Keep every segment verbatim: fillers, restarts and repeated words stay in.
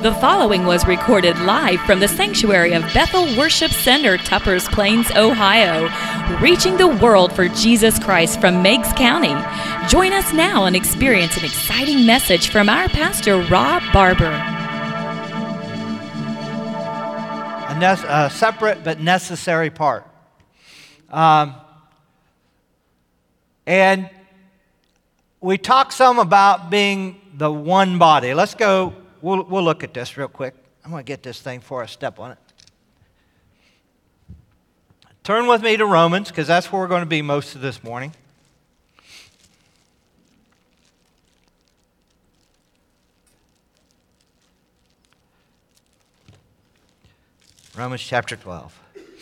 The following was recorded live from the sanctuary of Bethel Worship Center, Tuppers Plains, Ohio, reaching the world for Jesus Christ from Meigs County. Join us now and experience an exciting message from our pastor, Rob Barber. A, ne- a separate but necessary part. Um, and we talked some about being the one body. Let's go. We'll, we'll look at this real quick. I'm going to get this thing before I step on it. Turn with me to Romans, because that's where we're going to be most of this morning. Romans chapter twelve.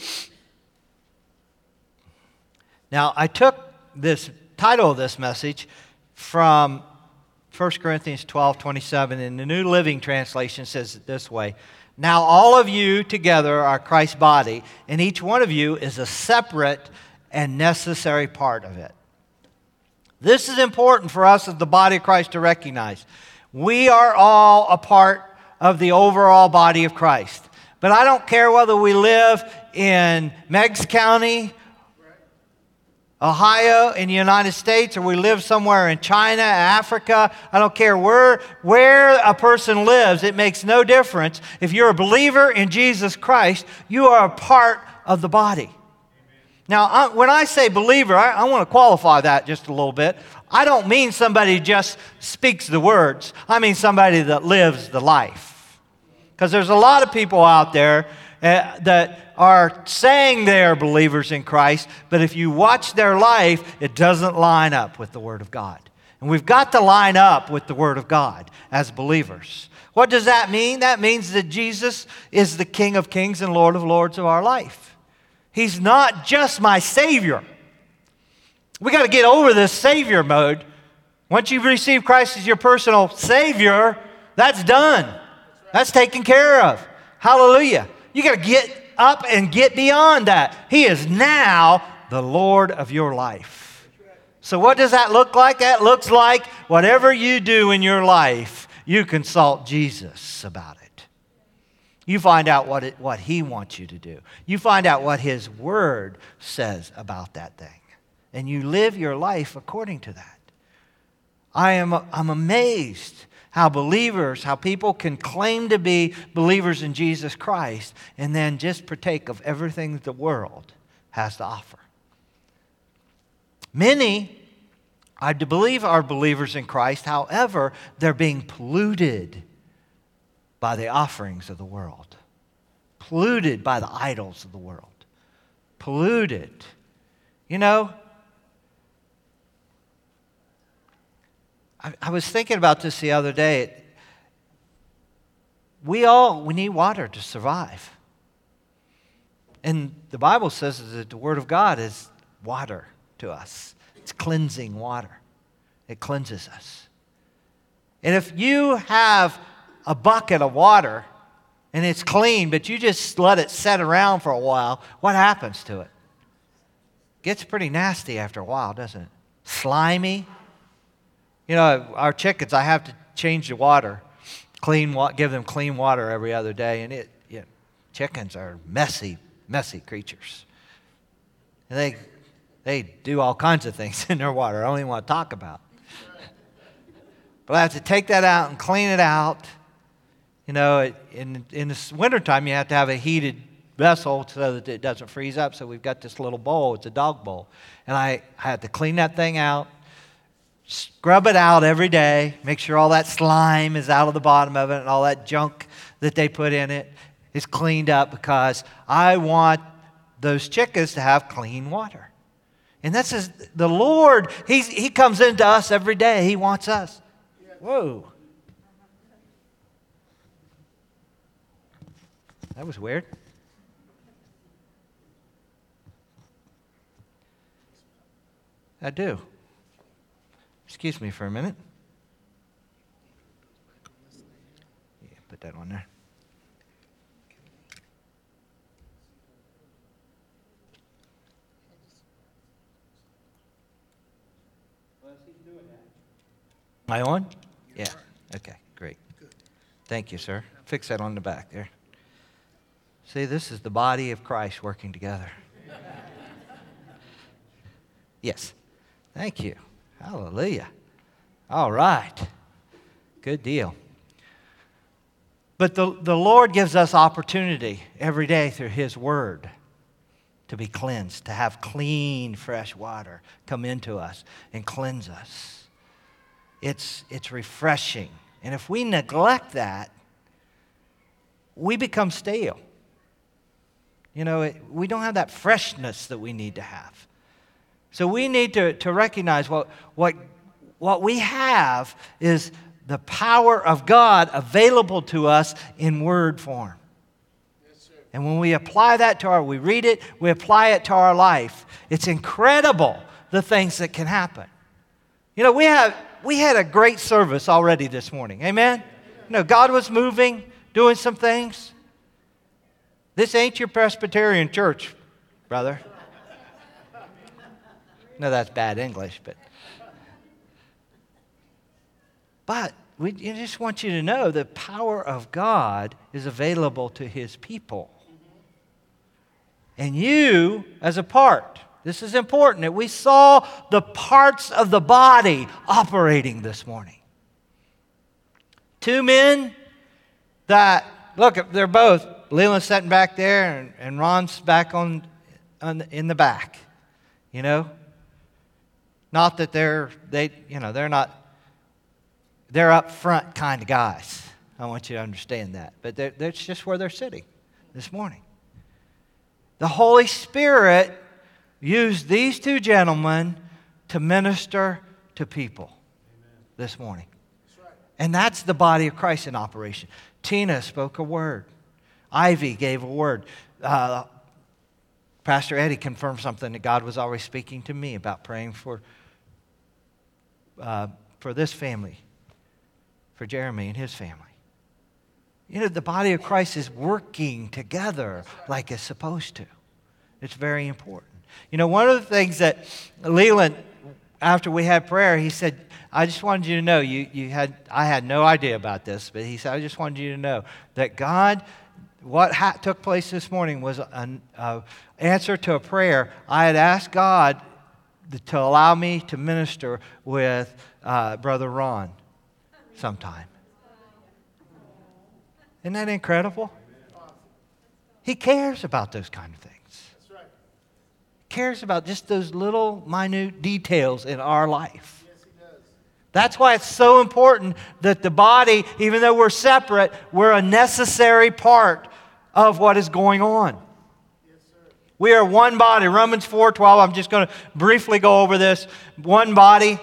Now, I took this title of this message from First Corinthians twelve twenty-seven, and the New Living Translation says it this way. Now all of you together are Christ's body, and each one of you is a separate and necessary part of it. This is important for us as the body of Christ to recognize. We are all a part of the overall body of Christ. But I don't care whether we live in Meigs County, Ohio, in the United States, or we live somewhere in China, Africa. I don't care where, where a person lives. It makes no difference. If you're a believer in Jesus Christ, you are a part of the body. Amen. Now, I, when I say believer, I, I want to qualify that just a little bit. I don't mean somebody who just speaks the words. I mean somebody that lives the life. Because there's a lot of people out there uh, that are saying they are believers in Christ, but if you watch their life, it doesn't line up with the Word of God. And we've got to line up with the Word of God as believers. What does that mean? That means that Jesus is the King of Kings and Lord of Lords of our life. He's not just my Savior. We got to get over this Savior mode. Once you've received Christ as your personal Savior, that's done. That's taken care of. Hallelujah. You got to get up and get beyond that. He is now the Lord of your life. So what does that look like? That looks like whatever you do in your life, you consult Jesus about it. You find out what it, what He wants you to do. You find out what His Word says about that thing. And you live your life according to that. I am I'm amazed how believers, how people can claim to be believers in Jesus Christ and then just partake of everything that the world has to offer. Many, I believe, are believers in Christ. However, they're being polluted by the offerings of the world. Polluted by the idols of the world. Polluted. You know, I was thinking about this the other day. We all, we need water to survive. And the Bible says that the Word of God is water to us. It's cleansing water. It cleanses us. And if you have a bucket of water and it's clean, but you just let it sit around for a while, what happens to it? It gets pretty nasty after a while, doesn't it? Slimy. You know, our chickens, I have to change the water, clean, give them clean water every other day, and it, you know, chickens are messy, messy creatures. And they, they do all kinds of things in their water I don't even want to talk about. But I have to take that out and clean it out. You know, in, in the wintertime, you have to have a heated vessel so that it doesn't freeze up, so we've got this little bowl, it's a dog bowl. And I, I have to clean that thing out. Scrub it out every day. Make sure all that slime is out of the bottom of it and all that junk that they put in it is cleaned up because I want those chickens to have clean water. And that's just, the Lord, he's, He comes into us every day. He wants us. Whoa. That was weird. I do. Excuse me for a minute. Yeah, put that on there. Am I on? Yeah. Okay, great. Thank you, sir. Fix that on the back there. See, this is the body of Christ working together. Yes. Thank you. Hallelujah. All right. Good deal. But the, the Lord gives us opportunity every day through His Word to be cleansed, to have clean, fresh water come into us and cleanse us. It's, it's refreshing. And if we neglect that, we become stale. You know, it, we don't have that freshness that we need to have. So we need to, to recognize what, what, what we have is the power of God available to us in word form. Yes, sir. And when we apply that to our, we read it, we apply it to our life, it's incredible the things that can happen. You know, we have we had a great service already this morning. Amen? You know, God was moving, doing some things. This ain't your Presbyterian church, brother. No, that's bad English, but but we just want you to know the power of God is available to His people. And you, as a part, this is important, that we saw the parts of the body operating this morning. Two men that, look, they're both, Leland's sitting back there and, and Ron's back on, on in the back, you know. Not that they're, they, you know, they're not, they're up front kind of guys. I want you to understand that. But that's just where they're sitting this morning. The Holy Spirit used these two gentlemen to minister to people Amen. This morning. That's right. And that's the body of Christ in operation. Tina spoke a word. Ivy gave a word. Uh, Pastor Eddie confirmed something that God was always speaking to me about praying for, uh, for this family, for Jeremy and his family. You know, the body of Christ is working together like it's supposed to. It's very important. You know, one of the things that Leland, after we had prayer, he said, I just wanted you to know, you, you had, I had no idea about this, but he said, I just wanted you to know that God, what ha- took place this morning was an uh, answer to a prayer. I had asked God to allow me to minister with uh, Brother Ron sometime. Isn't that incredible? He cares about those kind of things. That's right. He cares about just those little minute details in our life. Yes, he does. That's why it's so important that the body, even though we're separate, we're a necessary part of what is going on. Yes, sir. We are one body. Romans four twelve, I'm just going to briefly go over this. One body.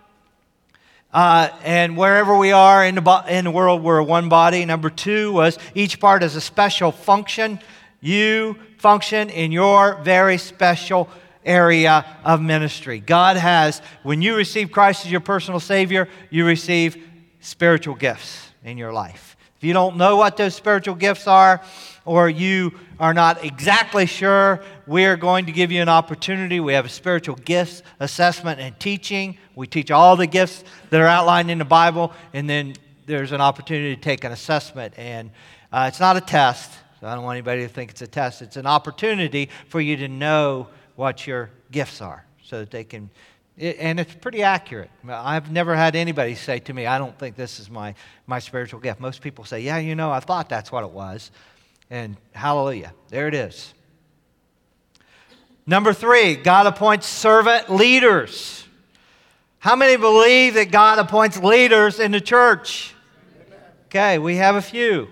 Uh, and wherever we are in the, bo- in the world, we're one body. Number two was each part has a special function. You function in your very special area of ministry. God has, when you receive Christ as your personal Savior, you receive spiritual gifts in your life. If you don't know what those spiritual gifts are, or you are not exactly sure, we are going to give you an opportunity. We have a spiritual gifts assessment and teaching. We teach all the gifts that are outlined in the Bible, and then there's an opportunity to take an assessment. And uh, it's not a test, so I don't want anybody to think it's a test. It's an opportunity for you to know what your gifts are, so that they can, it, and it's pretty accurate. I've never had anybody say to me, I don't think this is my, my spiritual gift. Most people say, yeah, you know, I thought that's what it was. And hallelujah, there it is. Number three, God appoints servant leaders. How many believe that God appoints leaders in the church? Okay, we have a few.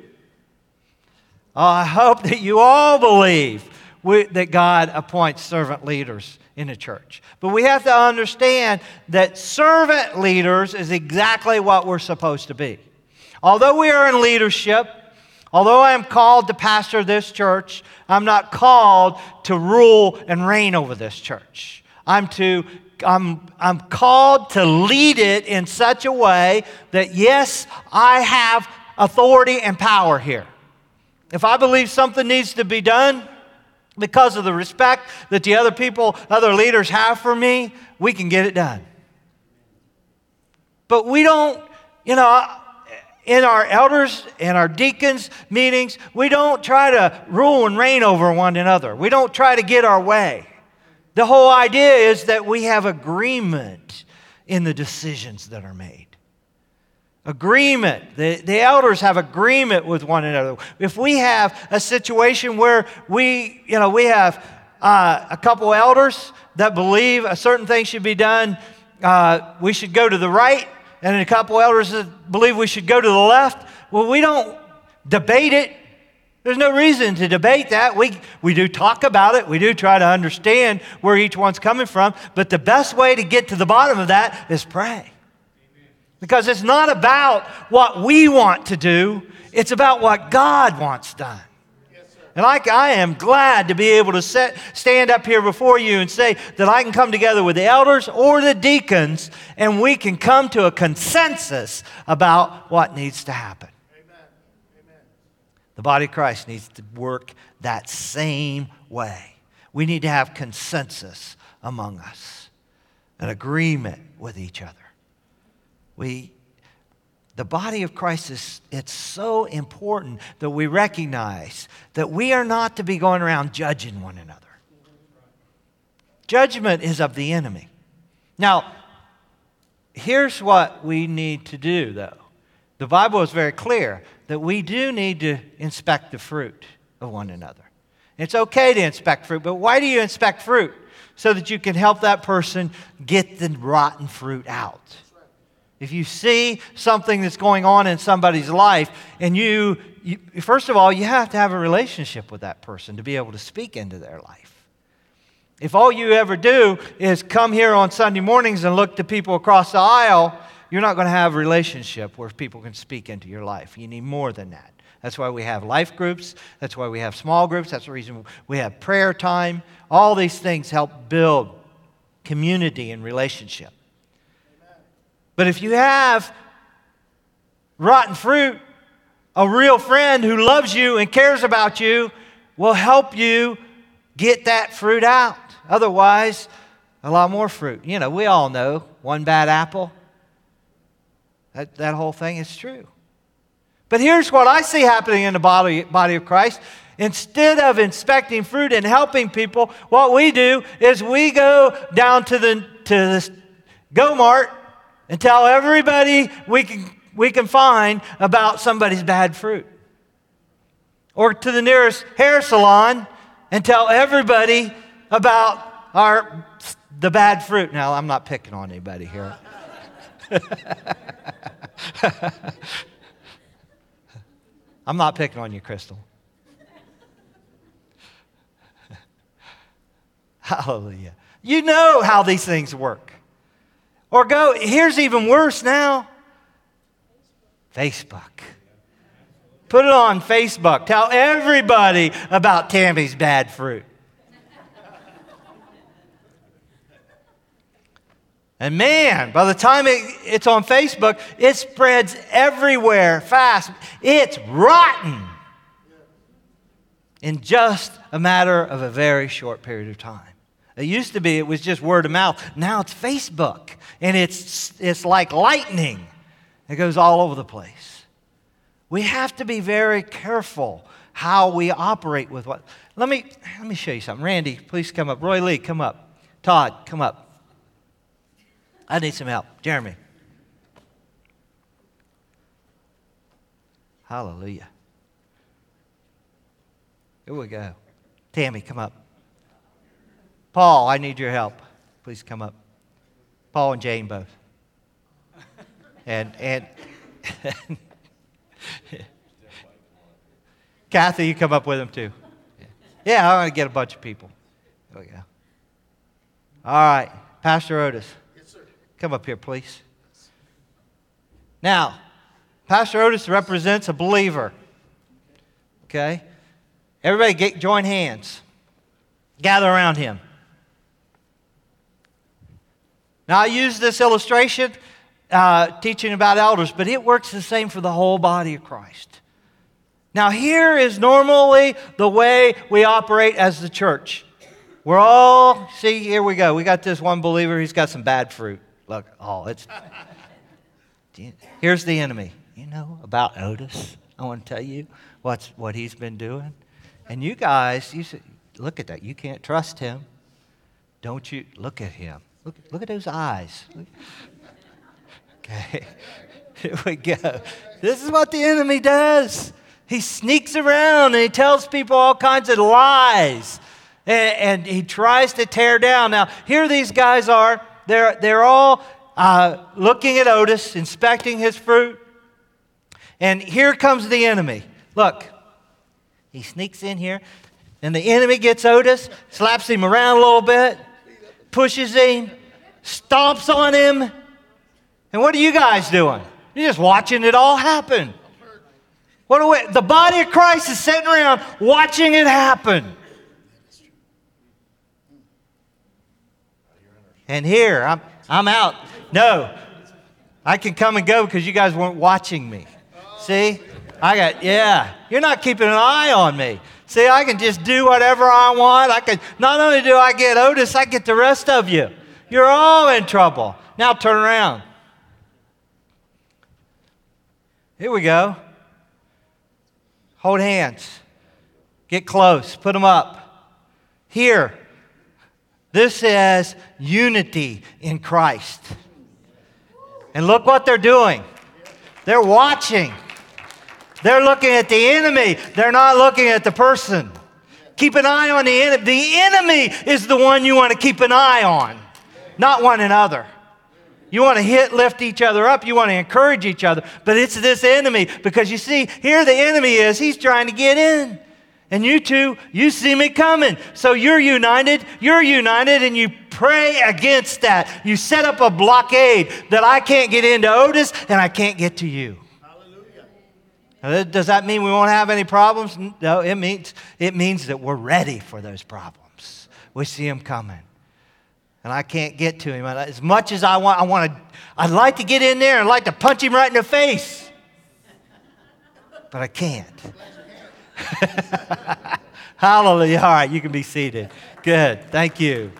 Oh, I hope that you all believe we, that God appoints servant leaders in the church. But we have to understand that servant leaders is exactly what we're supposed to be. Although we are in leadership, although I am called to pastor this church, I'm not called to rule and reign over this church. I'm to I'm, I'm called to lead it in such a way that, yes, I have authority and power here. If I believe something needs to be done because of the respect that the other people, other leaders have for me, we can get it done. But we don't, you know, in our elders and our deacons meetings, we don't try to rule and reign over one another. We don't try to get our way. The whole idea is that we have agreement in the decisions that are made. Agreement. The, the elders have agreement with one another. If we have a situation where we, you know, we have uh, a couple elders that believe a certain thing should be done, uh, we should go to the right, and a couple elders that believe we should go to the left, well, we don't debate it. There's no reason to debate that. We, we do talk about it. We do try to understand where each one's coming from. But the best way to get to the bottom of that is pray. Because it's not about what we want to do. It's about what God wants done. And I, I am glad to be able to set, stand up here before you and say that I can come together with the elders or the deacons and we can come to a consensus about what needs to happen. Amen. Amen. The body of Christ needs to work that same way. We need to have consensus among us, an agreement with each other. We, the body of Christ is, it's so important that we recognize that we are not to be going around judging one another. Judgment is of the enemy. Now, here's what we need to do, though. The Bible is very clear that we do need to inspect the fruit of one another. It's okay to inspect fruit, but why do you inspect fruit? So that you can help that person get the rotten fruit out. If you see something that's going on in somebody's life, and you, you, first of all, you have to have a relationship with that person to be able to speak into their life. If all you ever do is come here on Sunday mornings and look to people across the aisle, you're not going to have a relationship where people can speak into your life. You need more than that. That's why we have life groups. That's why we have small groups. That's the reason we have prayer time. All these things help build community and relationship. But if you have rotten fruit, a real friend who loves you and cares about you will help you get that fruit out. Otherwise, a lot more fruit. You know, we all know one bad apple. That, that whole thing is true. But here's what I see happening in the body, body of Christ. Instead of inspecting fruit and helping people, what we do is we go down to the to this Go-Mart and tell everybody we can, we can find about somebody's bad fruit. Or to the nearest hair salon and tell everybody about our the bad fruit. Now, I'm not picking on anybody here. I'm not picking on you, Crystal. Hallelujah. You know how these things work. Or go, here's even worse now. Facebook. Put it on Facebook. Tell everybody about Tammy's bad fruit. And man, by the time it, it's on Facebook, it spreads everywhere fast. It's rotten in just a matter of a very short period of time. It used to be it was just word of mouth. Now it's Facebook, and it's it's like lightning. It goes all over the place. We have to be very careful how we operate with what. Let me let me show you something. Randy, please come up. Roy Lee, come up. Todd, come up. I need some help. Jeremy. Hallelujah. Here we go. Tammy, come up. Paul, I need your help. Please come up. Paul and Jane both. And and Kathy, you come up with them too. Yeah, I want to get a bunch of people. There we go. All right. Pastor Otis. Come up here, please. Now, Pastor Otis represents a believer. Okay? Everybody get, join hands. Gather around him. Now, I use this illustration uh, teaching about elders, but it works the same for the whole body of Christ. Now, here is normally the way we operate as the church. We're all, see, here we go. We got this one believer, he's got some bad fruit. Look, oh, it's, here's the enemy. you know about Otis? I want to tell you what's what he's been doing. And you guys, you say, look at that. You can't trust him. Don't you? Look at him. Look, look at those eyes. Okay. Here we go. This is what the enemy does. He sneaks around and he tells people all kinds of lies. And, and he tries to tear down. Now, here these guys are. They're, they're all uh, looking at Otis, inspecting his fruit. And here comes the enemy. Look, he sneaks in here. And the enemy gets Otis, slaps him around a little bit, pushes him, stomps on him. And what are you guys doing? You're just watching it all happen. What are we, the body of Christ is sitting around watching it happen. And here, I'm, I'm out. No, I can come and go because you guys weren't watching me. See? I got, yeah, you're not keeping an eye on me. See, I can just do whatever I want. I can, not only do I get Otis, I get the rest of you. You're all in trouble. Now turn around. Here we go. Hold hands. Get close. Put them up. Here. This is unity in Christ. And look what they're doing. They're watching. They're looking at the enemy. They're not looking at the person. Keep an eye on the enemy. The enemy is the one you want to keep an eye on, not one another. You want to hit, lift each other up. You want to encourage each other. But it's this enemy because you see, here the enemy is. He's trying to get in. And you two, you see me coming. So you're united. You're united and you pray against that. You set up a blockade that I can't get into Otis and I can't get to you. Hallelujah. Does that mean we won't have any problems? No, it means, it means that we're ready for those problems. We see them coming. And I can't get to him. As much as I want, I want to, I'd like to get in there and like to punch him right in the face. But I can't. Hallelujah. All right, you can be seated. Good. Thank you.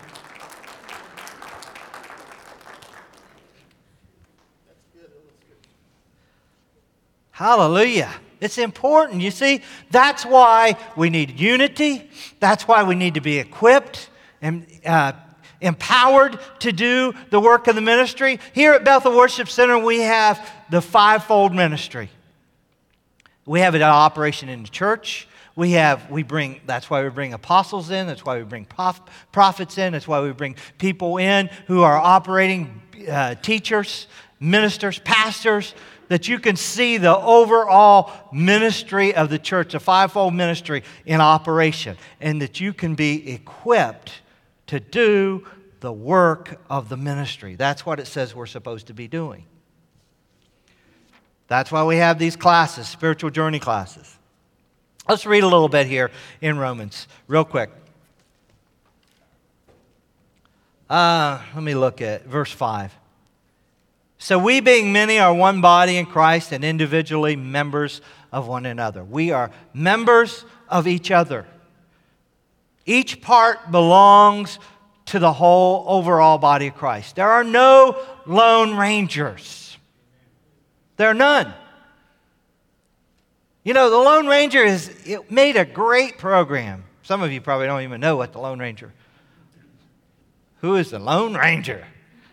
Hallelujah. It's important. You see, that's why we need unity. That's why we need to be equipped and uh, empowered to do the work of the ministry. Here at Bethel Worship Center, we have the fivefold ministry. We have it in operation in the church. We have, we bring, that's why we bring apostles in. That's why we bring prof, prophets in. That's why we bring people in who are operating uh, teachers, ministers, pastors, that you can see the overall ministry of the church, the fivefold ministry in operation, and that you can be equipped to do the work of the ministry. That's what it says we're supposed to be doing. That's why we have these classes, spiritual journey classes. Let's read a little bit here in Romans, real quick. Uh, let me look at verse five. So we being many are one body in Christ and individually members of one another. We are members of each other. Each part belongs to the whole overall body of Christ. There are no lone rangers. There are none. You know, the Lone Ranger is, it made a great program. Some of you probably don't even know what the Lone Ranger. Who is the Lone Ranger?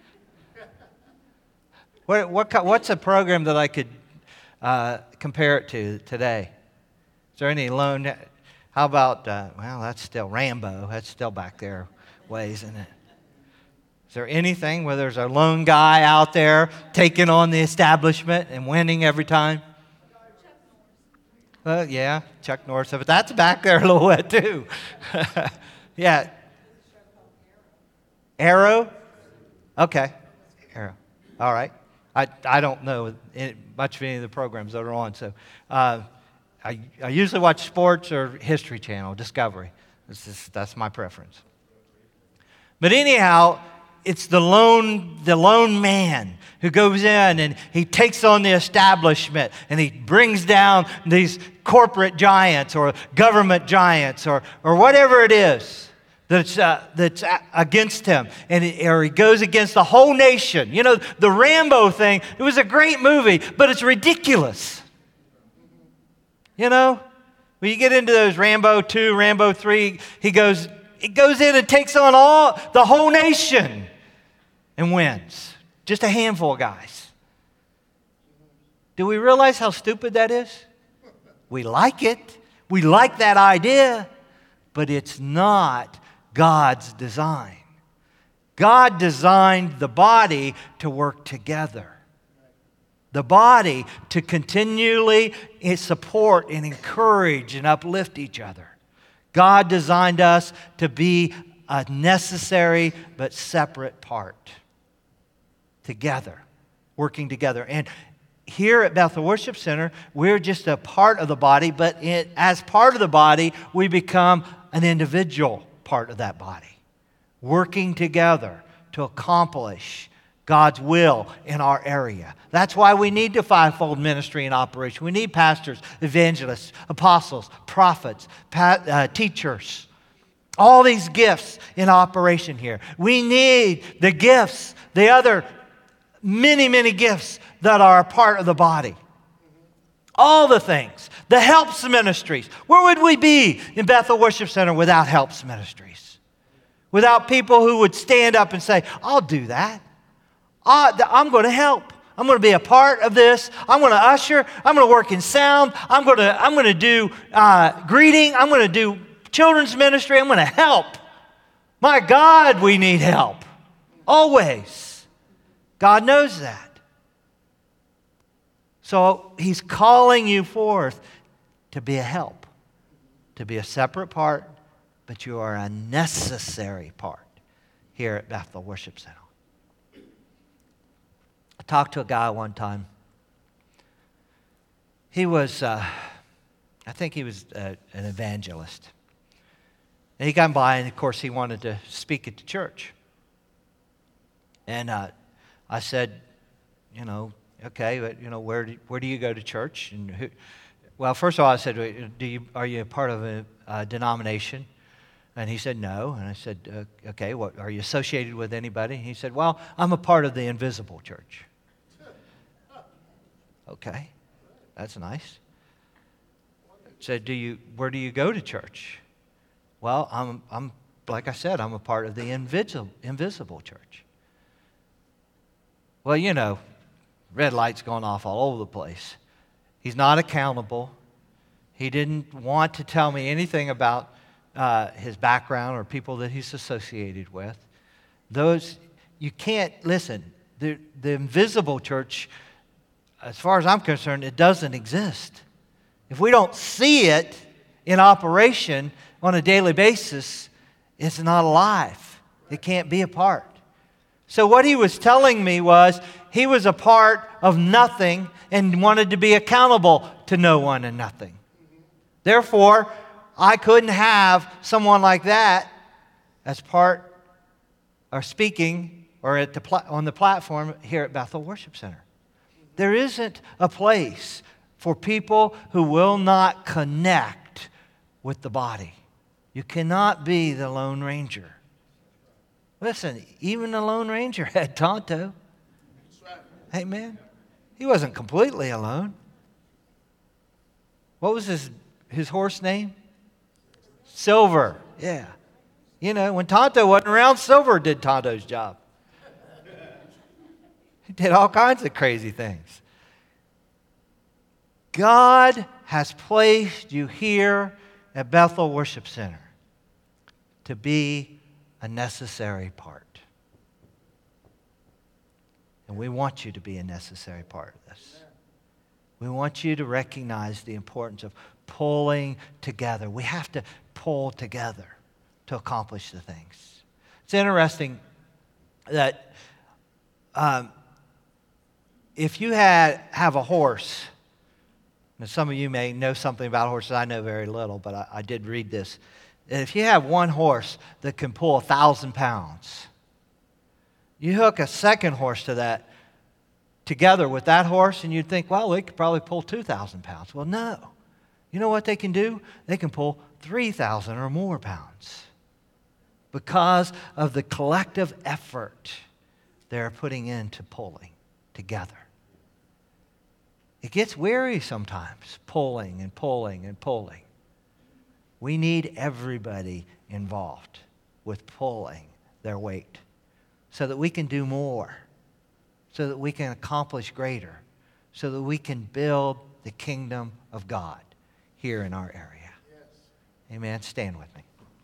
What, what, what's a program that I could uh, compare it to today? Is there any lone? How about, uh, well, that's still Rambo. That's still back there ways, isn't it? Is there anything where there's a lone guy out there taking on the establishment and winning every time? Well, yeah, Chuck Norris, but that's back there a little bit too. Yeah. Arrow? Okay. Arrow. All right. I, I don't know any, much of any of the programs that are on, so uh, I, I usually watch sports or History Channel, Discovery. This is, that's my preference. But anyhow, it's the lone, the lone man who goes in and he takes on the establishment and he brings down these corporate giants or government giants or, or whatever it is. that's, uh, that's against him, and it, or he goes against the whole nation. You know, the Rambo thing, it was a great movie, but it's ridiculous. You know, when you get into those Rambo two, Rambo three, he goes, it goes in and takes on all the whole nation and wins. Just a handful of guys. Do we realize how stupid that is? We like it. We like that idea, but it's not God's design. God designed the body to work together. The body to continually support and encourage and uplift each other. God designed us to be a necessary but separate part. Together, working together. And here at Bethel Worship Center, we're just a part of the body, but it, as part of the body, we become an individual part of that body, working together to accomplish God's will in our area. That's why we need the fivefold ministry in operation. We need pastors, evangelists, apostles, prophets, pa- uh, teachers. All these gifts in operation here. We need the gifts, the other many, many gifts that are a part of the body. All the things. The helps ministries. Where would we be in Bethel Worship Center without helps ministries? Without people who would stand up and say, I'll do that. I'm going to help. I'm going to be a part of this. I'm going to usher. I'm going to work in sound. I'm going to, I'm going to do uh, greeting. I'm going to do children's ministry. I'm going to help. My God, we need help. Always. God knows that. So He's calling you forth to be a help, to be a separate part, but you are a necessary part here at Bethel Worship Center. I talked to a guy one time. He was, uh, I think he was uh, an evangelist. And he got by, and of course he wanted to speak at the church. And uh, I said, you know, okay, but you know, where do, where do you go to church? And who? Well, first of all, I said, do you are you a part of a, a denomination? And he said, no. And I said, uh, okay, what are you associated with anybody? And he said, well, I'm a part of the invisible church. Okay, that's nice. I said, do you where do you go to church? Well, I'm I'm like I said, I'm a part of the invisible invisible church. Well, you know, red lights going off all over the place. He's not accountable. He didn't want to tell me anything about uh, his background or people that he's associated with. Those, you can't, listen, the, the invisible church, as far as I'm concerned, it doesn't exist. If we don't see it in operation on a daily basis, it's not alive. It can't be a part. So what he was telling me was he was a part of nothing and wanted to be accountable to no one and nothing. Therefore, I couldn't have someone like that as part or speaking or at the pla- on the platform here at Bethel Worship Center. There isn't a place for people who will not connect with the body. You cannot be the Lone Ranger. Listen, even the Lone Ranger had Tonto. Amen. He wasn't completely alone. What was his, his horse name? Silver. Yeah. You know, when Tonto wasn't around, Silver did Tonto's job. He did all kinds of crazy things. God has placed you here at Bethel Worship Center to be a necessary part. And we want you to be a necessary part of this. We want you to recognize the importance of pulling together. We have to pull together to accomplish the things. It's interesting that um, if you had have a horse, and some of you may know something about horses. I know very little, but I, I did read this. And if you have one horse that can pull a thousand pounds, you hook a second horse to that together with that horse, and you'd think, well, they could probably pull two thousand pounds. Well, no. You know what they can do? They can pull three thousand or more pounds. because of the collective effort they're putting into pulling together. It gets weary sometimes, pulling and pulling and pulling. We need everybody involved with pulling their weight so that we can do more, so that we can accomplish greater, so that we can build the kingdom of God here in our area. Yes. Amen. Stand with me.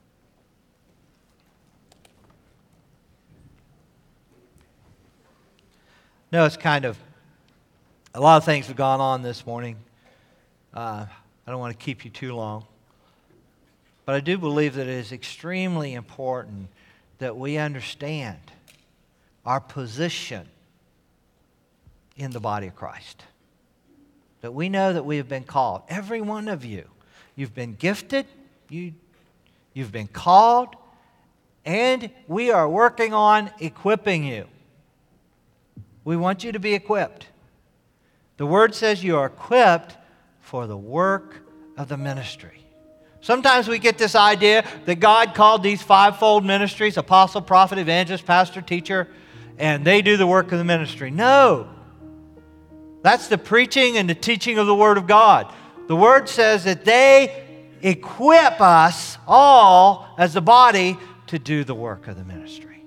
No, it's kind of, a lot of things have gone on this morning. Uh, I don't want to keep you too long. But I do believe that it is extremely important that we understand our position in the body of Christ. That we know that we have been called. Every one of you. You've been gifted. You, you've been called. And we are working on equipping you. We want you to be equipped. The Word says you are equipped for the work of the ministry. Sometimes we get this idea that God called these fivefold ministries, apostle, prophet, evangelist, pastor, teacher, and they do the work of the ministry. No. That's the preaching and the teaching of the Word of God. The Word says that they equip us all as the body to do the work of the ministry.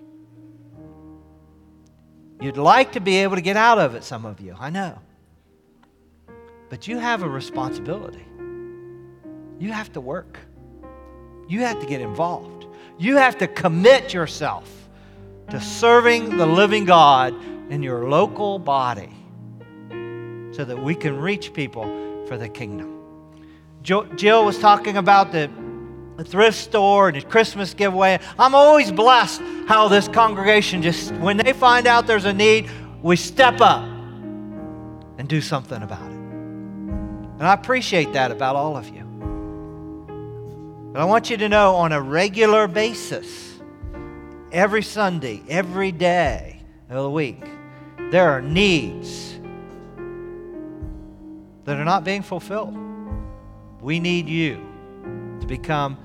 You'd like to be able to get out of it, some of you, I know. But you have a responsibility. You have to work. You have to get involved. You have to commit yourself to serving the living God in your local body so that we can reach people for the kingdom. Jill was talking about the thrift store and the Christmas giveaway. I'm always blessed how this congregation just, when they find out there's a need, we step up and do something about it. And I appreciate that about all of you. But I want you to know on a regular basis, every Sunday, every day of the week, there are needs that are not being fulfilled. We need you to become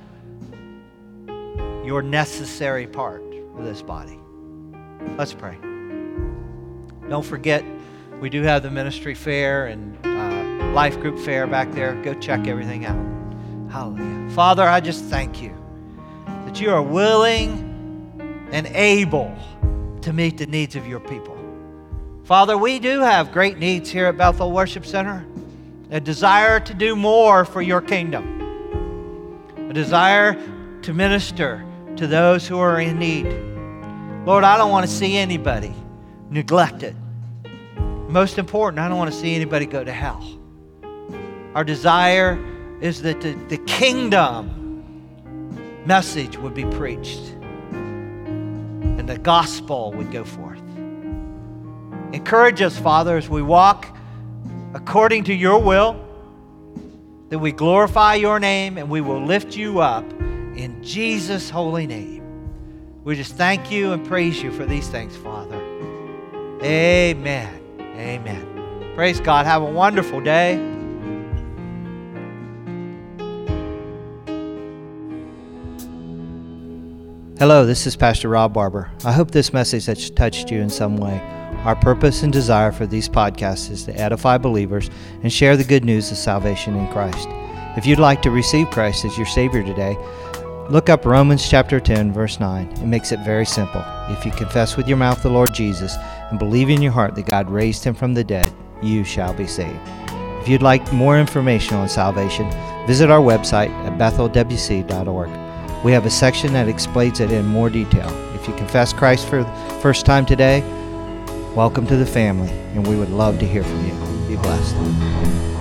your necessary part of this body. Let's pray. Don't forget, we do have the ministry fair and uh, life group fair back there. Go check everything out. Hallelujah. Father, I just thank you that you are willing and able to meet the needs of your people. Father, we do have great needs here at Bethel Worship Center. A desire to do more for your kingdom. A desire to minister to those who are in need. Lord, I don't want to see anybody neglected. Most important, I don't want to see anybody go to hell. Our desire is that the, the kingdom message would be preached and the gospel would go forth. Encourage us, Father, as we walk according to your will, that we glorify your name and we will lift you up in Jesus' holy name. We just thank you and praise you for these things, Father. Amen. Amen. Praise God. Have a wonderful day. Hello, this is Pastor Rob Barber. I hope this message has touched you in some way. Our purpose and desire for these podcasts is to edify believers and share the good news of salvation in Christ. If you'd like to receive Christ as your Savior today, look up Romans chapter ten, verse nine. It makes it very simple. If you confess with your mouth the Lord Jesus and believe in your heart that God raised him from the dead, you shall be saved. If you'd like more information on salvation, visit our website at bethel w c dot org. We have a section that explains it in more detail. If you confess Christ for the first time today, welcome to the family, and we would love to hear from you. Be blessed.